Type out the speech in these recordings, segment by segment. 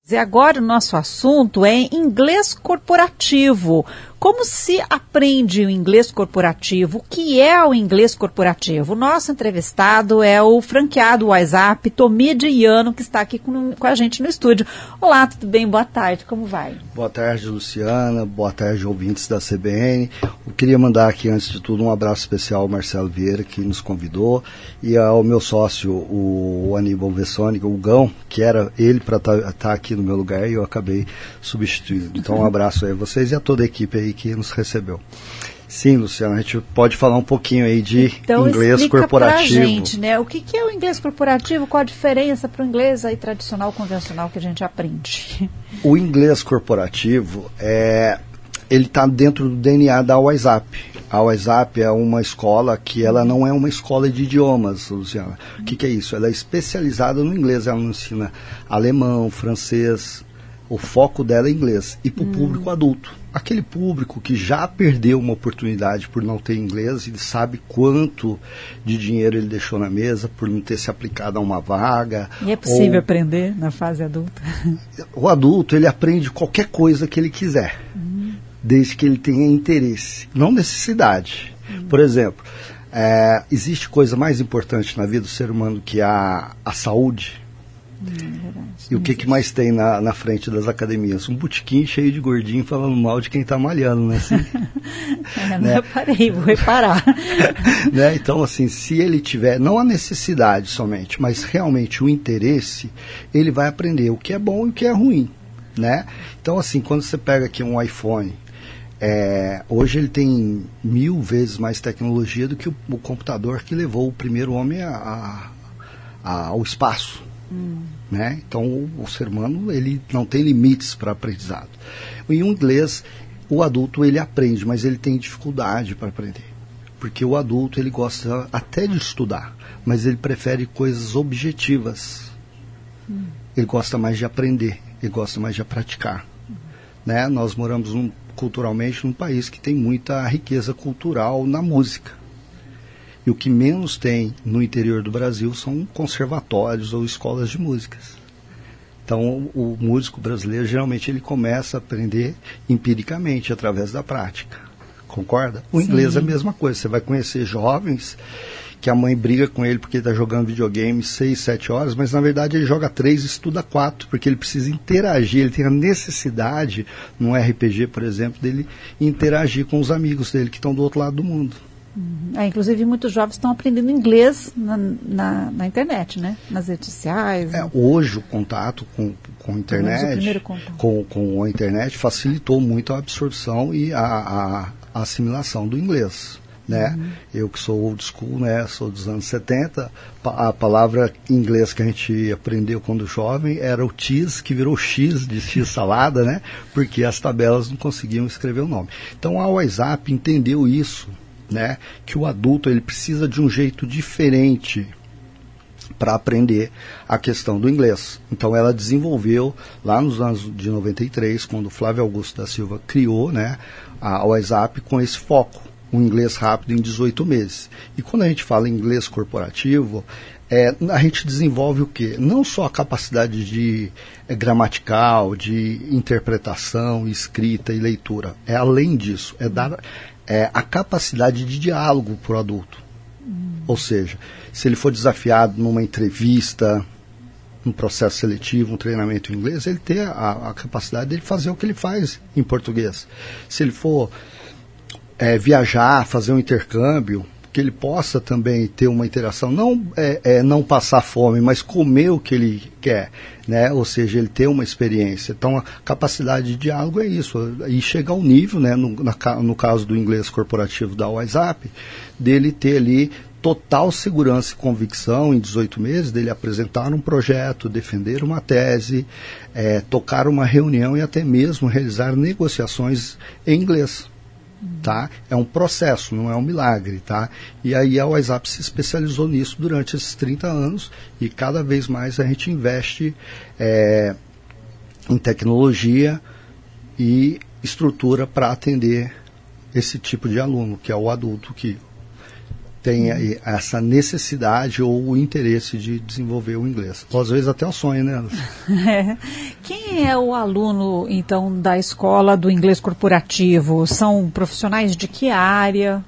E agora o nosso assunto é inglês corporativo. Como se aprende o inglês corporativo? O que é o inglês corporativo? O nosso entrevistado é o franqueado WhatsApp, Tomide Iano, que está aqui com a gente no estúdio. Olá, tudo bem? Boa tarde, como vai? Boa tarde, Luciana. Boa tarde, ouvintes da CBN. Eu queria mandar aqui, antes de tudo, um abraço especial ao Marcelo Vieira, que nos convidou, e ao meu sócio, o Aníbal Vessoni, o Gão, que era ele para estar aqui no meu lugar, e eu acabei substituindo. Então, um abraço aí a vocês e a toda a equipe aí que nos recebeu. Sim, Luciana, a gente pode falar um pouquinho aí de inglês corporativo. Pra gente, né? O que é o inglês corporativo? Qual a diferença para o inglês aí tradicional, convencional que a gente aprende? O inglês corporativo, ele está dentro do DNA da WhatsApp. A WhatsApp é uma escola que ela não é uma escola de idiomas, Luciana. O que é isso? Ela é especializada no inglês, ela não ensina alemão, francês. O foco dela é inglês. E para o público adulto. Aquele público que já perdeu uma oportunidade por não ter inglês, ele sabe quanto de dinheiro ele deixou na mesa por não ter se aplicado a uma vaga. E é possível aprender na fase adulta? O adulto, ele aprende qualquer coisa que ele quiser, desde que ele tenha interesse, não necessidade. Por exemplo, existe coisa mais importante na vida do ser humano que a saúde? E o que mais tem na frente das academias? Um botequim cheio de gordinho falando mal de quem está malhando, né? Assim, não reparei, vou reparar. Né? Então, assim, se ele tiver, não a necessidade somente, mas realmente o interesse, ele vai aprender o que é bom e o que é ruim, né? Então, assim, quando você pega aqui um iPhone, hoje ele tem 1000 vezes mais tecnologia do que o computador que levou o primeiro homem ao espaço. Né? Então o ser humano, ele não tem limites para aprendizado. Em inglês, o adulto ele aprende, mas ele tem dificuldade para aprender, porque o adulto ele gosta até de estudar, mas ele prefere coisas objetivas. Ele gosta mais de aprender, ele gosta mais de praticar. Né? Nós moramos culturalmente num país que tem muita riqueza cultural na música. E o que menos tem no interior do Brasil são conservatórios ou escolas de músicas. Então, o músico brasileiro, geralmente, ele começa a aprender empiricamente, através da prática. Concorda? O inglês é a mesma coisa. Você vai conhecer jovens que a mãe briga com ele porque ele está jogando videogame 6, 7 horas, mas, na verdade, ele joga 3 e estuda 4, porque ele precisa interagir. Ele tem a necessidade, num RPG, por exemplo, dele interagir com os amigos dele que estão do outro lado do mundo. Inclusive, muitos jovens estão aprendendo inglês na internet, né? Nas redes sociais. Hoje, o contato com a internet, com a internet facilitou muito a absorção e a assimilação do inglês. Né? Eu que sou old school, né? Sou dos anos 70, a palavra em inglês que a gente aprendeu quando jovem era o cheese, que virou X de X salada, né? Porque as tabelas não conseguiam escrever o nome. Então a WhatsApp entendeu isso, né? Que o adulto ele precisa de um jeito diferente para aprender a questão do inglês. Então ela desenvolveu lá nos anos de 93, quando o Flávio Augusto da Silva criou, né, a WhatsApp com esse foco, o inglês rápido em 18 meses. E quando a gente fala em inglês corporativo, a gente desenvolve o quê? Não só a capacidade de gramatical, de interpretação, escrita e leitura. É além disso, dar a capacidade de diálogo para o adulto. Ou seja, se ele for desafiado numa entrevista, num processo seletivo, um treinamento em inglês, ele ter a capacidade de fazer o que ele faz em português. Se ele for viajar, fazer um intercâmbio, que ele possa também ter uma interação, não passar fome, mas comer o que ele quer, né? Ou seja, ele ter uma experiência. Então, a capacidade de diálogo é isso, e chega ao nível, né, no caso do inglês corporativo da WhatsApp, dele ter ali total segurança e convicção em 18 meses, dele apresentar um projeto, defender uma tese, tocar uma reunião e até mesmo realizar negociações em inglês. Tá? É um processo, não é um milagre, tá? E aí a WhatsApp se especializou nisso durante esses 30 anos e cada vez mais a gente investe em tecnologia e estrutura para atender esse tipo de aluno, que é o adulto que tem essa necessidade ou o interesse de desenvolver o inglês. Ou às vezes até o sonho, né? Quem é o aluno, então, da escola do inglês corporativo? São profissionais de que área?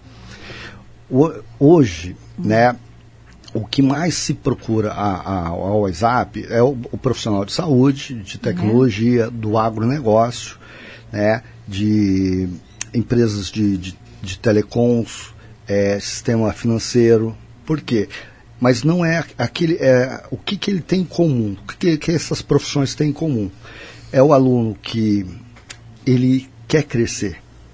Hoje, né, o que mais se procura ao WhatsApp é o profissional de saúde, de tecnologia, do agronegócio, né, de empresas de telecoms, sistema financeiro. Por quê? Mas não é aquele. O que ele tem em comum? O que essas profissões têm em comum? É o aluno que ele quer crescer.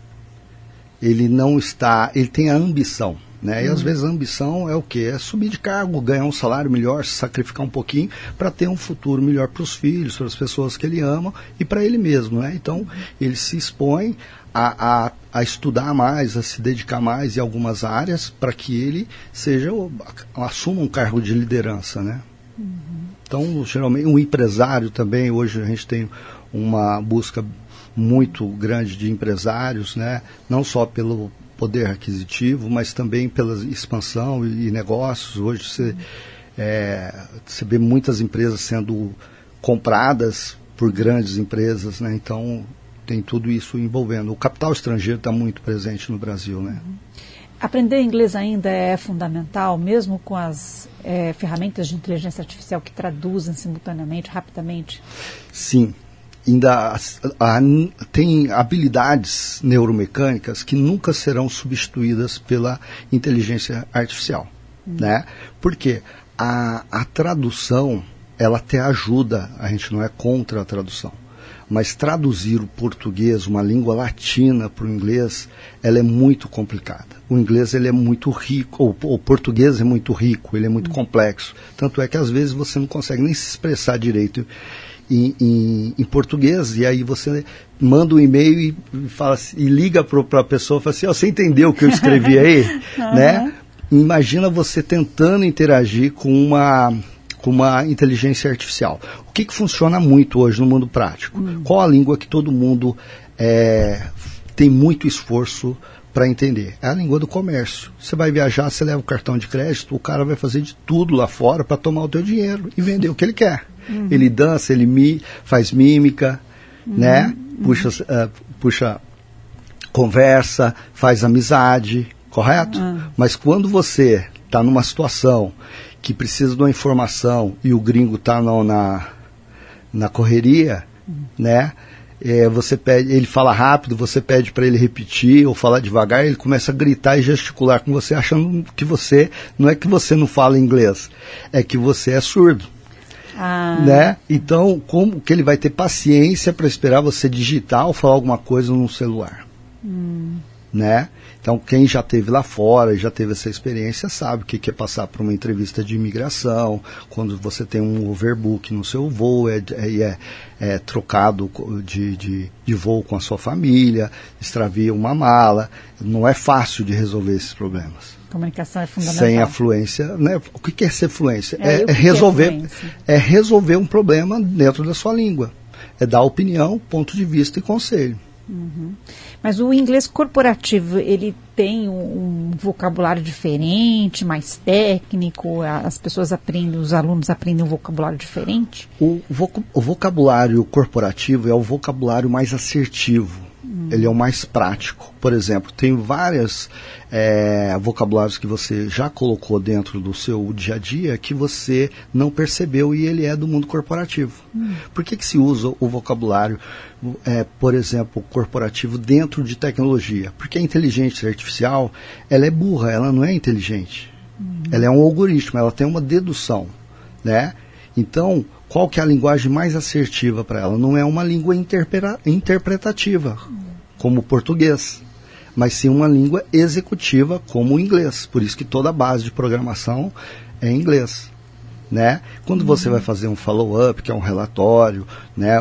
Ele não está. Ele tem a ambição. Né? E às vezes a ambição é o quê? É subir de cargo, ganhar um salário melhor, se sacrificar um pouquinho para ter um futuro melhor para os filhos, para as pessoas que ele ama e para ele mesmo. Né? Então ele se expõe a estudar mais, a se dedicar mais em algumas áreas para que ele assuma um cargo de liderança. Né? Então, geralmente, um empresário também, hoje a gente tem uma busca muito grande de empresários, né? Não só pelo poder aquisitivo, mas também pela expansão e negócios. Hoje você vê muitas empresas sendo compradas por grandes empresas, né? Então tem tudo isso envolvendo. O capital estrangeiro está muito presente no Brasil, né? Aprender inglês ainda é fundamental, mesmo com as ferramentas de inteligência artificial que traduzem simultaneamente, rapidamente? Sim. Ainda tem habilidades neuromecânicas que nunca serão substituídas pela inteligência artificial, né? Porque a tradução, ela até ajuda, a gente não é contra a tradução, mas traduzir o português, uma língua latina para o inglês, ela é muito complicada. O inglês ele é muito rico, o português é muito rico, ele é muito complexo. Tanto é que às vezes você não consegue nem se expressar direito em português, e aí você manda um e-mail e liga para a pessoa e fala assim, você entendeu o que eu escrevi aí? Né? Imagina você tentando interagir com uma inteligência artificial. O que funciona muito hoje no mundo prático? Qual a língua que todo mundo tem muito esforço para entender? É a língua do comércio. Você vai viajar, você leva o cartão de crédito, o cara vai fazer de tudo lá fora para tomar o teu dinheiro e vender o que ele quer. Ele dança, ele faz mímica, né? Puxa conversa, faz amizade, correto? Mas quando você está numa situação que precisa de uma informação e o gringo está na correria, né? Você pede, ele fala rápido, você pede para ele repetir ou falar devagar, ele começa a gritar e gesticular com você, achando que não é que você não fala inglês, é que você é surdo. Né? Então, como que ele vai ter paciência para esperar você digitar ou falar alguma coisa no celular? Né? Então, quem já esteve lá fora e já teve essa experiência sabe o que é passar por uma entrevista de imigração, quando você tem um overbook no seu voo, é trocado de voo com a sua família, extravia uma mala. Não é fácil de resolver esses problemas. Comunicação é fundamental. Sem a fluência, né? O que é ser fluência? É resolver um problema dentro da sua língua. É dar opinião, ponto de vista e conselho. Mas o inglês corporativo, ele tem um vocabulário diferente, mais técnico? As pessoas aprendem, os alunos aprendem um vocabulário diferente? O vocabulário corporativo é o vocabulário mais assertivo. Ele é o mais prático. Por exemplo, tem vários vocabulários que você já colocou dentro do seu dia a dia que você não percebeu e ele é do mundo corporativo. Por que se usa o vocabulário, por exemplo, corporativo dentro de tecnologia? Porque a inteligência artificial, ela é burra, ela não é inteligente. Ela é um algoritmo, ela tem uma dedução, né? Então, qual que é a linguagem mais assertiva para ela? Não é uma língua interpretativa, como o português, mas sim uma língua executiva, como o inglês. Por isso que toda a base de programação é em inglês. Né? Quando você vai fazer um follow-up, que é um relatório, né,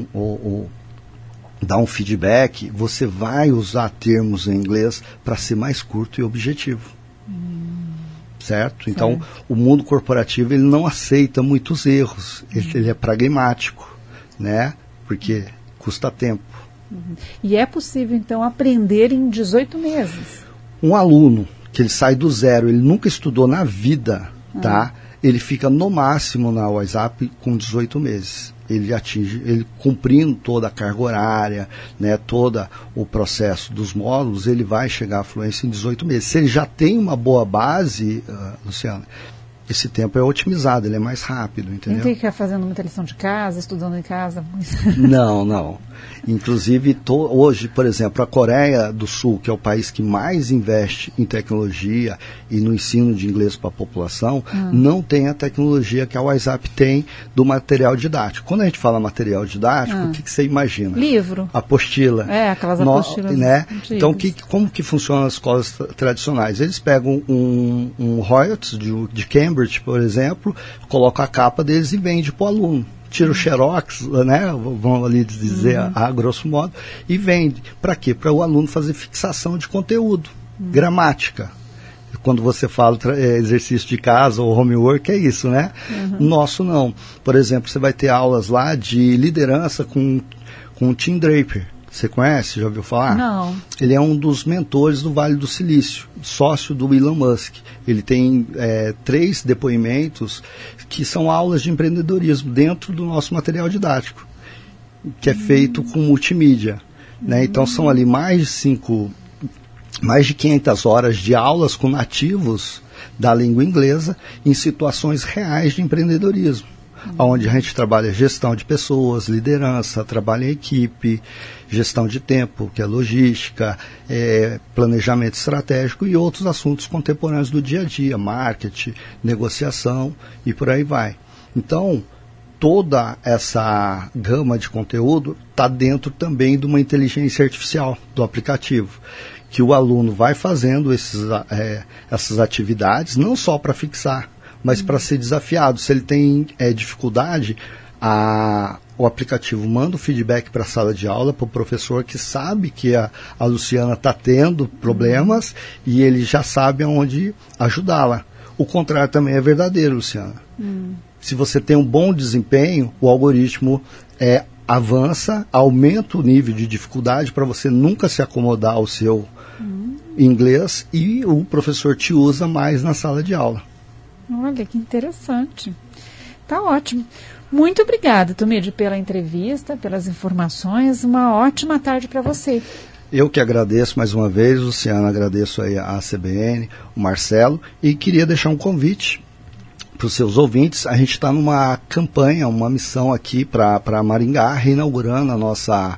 dar um feedback, você vai usar termos em inglês para ser mais curto e objetivo. Certo? Então, o mundo corporativo ele não aceita muitos erros. Ele é pragmático, né? Porque custa tempo. E é possível, então, aprender em 18 meses? Um aluno que ele sai do zero, ele nunca estudou na vida, tá? Ele fica no máximo na WhatsApp com 18 meses. Ele atinge, ele cumprindo toda a carga horária, né, todo o processo dos módulos, ele vai chegar à fluência em 18 meses. Se ele já tem uma boa base, Luciana, esse tempo é otimizado, ele é mais rápido, entendeu? Não tem que ficar fazendo muita lição de casa, estudando em casa? Não. Inclusive, hoje, por exemplo, a Coreia do Sul, que é o país que mais investe em tecnologia e no ensino de inglês para a população, não tem a tecnologia que a WhatsApp tem do material didático. Quando a gente fala material didático, o que você imagina? Livro. Apostila. Aquelas apostilas. Né? Então, como que funcionam as escolas tradicionais? Eles pegam um royalties de Cambridge, por exemplo, colocam a capa deles e vendem para o aluno. Tira o xerox, né, vamos ali dizer a grosso modo, e vende. Para quê? Para o aluno fazer fixação de conteúdo, gramática. Quando você fala exercício de casa ou homework, é isso, né? Nosso não. Por exemplo, você vai ter aulas lá de liderança com o Tim Draper. Você conhece? Já ouviu falar? Não. Ele é um dos mentores do Vale do Silício, sócio do Elon Musk. Ele tem 3 depoimentos que são aulas de empreendedorismo dentro do nosso material didático, que é feito com multimídia. Né? Então são ali mais de 500 horas de aulas com nativos da língua inglesa em situações reais de empreendedorismo. Onde a gente trabalha gestão de pessoas, liderança, trabalho em equipe, gestão de tempo, que é logística, planejamento estratégico e outros assuntos contemporâneos do dia a dia, marketing, negociação e por aí vai. Então, toda essa gama de conteúdo está dentro também de uma inteligência artificial do aplicativo, que o aluno vai fazendo essas atividades, não só para fixar, mas para ser desafiado. Se ele tem dificuldade, o aplicativo manda o feedback para a sala de aula, para o professor que sabe que a Luciana está tendo problemas e ele já sabe aonde ajudá-la. O contrário também é verdadeiro, Luciana. Se você tem um bom desempenho, o algoritmo avança, aumenta o nível de dificuldade para você nunca se acomodar ao seu inglês e o professor te usa mais na sala de aula. Olha, que interessante. Tá ótimo. Muito obrigada, Tomide, pela entrevista, pelas informações. Uma ótima tarde para você. Eu que agradeço mais uma vez, Luciana, agradeço aí a CBN, o Marcelo, e queria deixar um convite para os seus ouvintes. A gente está numa campanha, uma missão aqui para Maringá, reinaugurando a nossa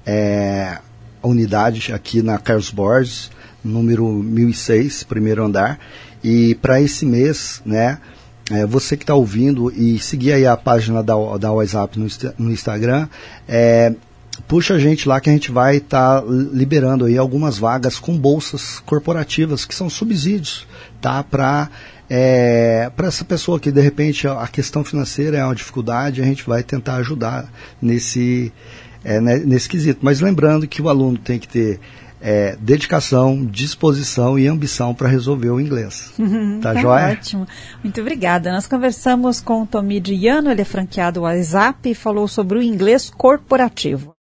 unidade aqui na Carlos Borges, número 1006, primeiro andar. E para esse mês, né, você que está ouvindo e seguir aí a página da WhatsApp no Instagram, puxa a gente lá que a gente vai estar liberando aí algumas vagas com bolsas corporativas, que são subsídios, tá, para essa pessoa que de repente a questão financeira é uma dificuldade, a gente vai tentar ajudar nesse quesito. Mas lembrando que o aluno tem que ter dedicação, disposição e ambição para resolver o inglês. Tá joia? Ótimo. Muito obrigada. Nós conversamos com o Tomide Iano, ele é franqueado WhatsApp e falou sobre o inglês corporativo.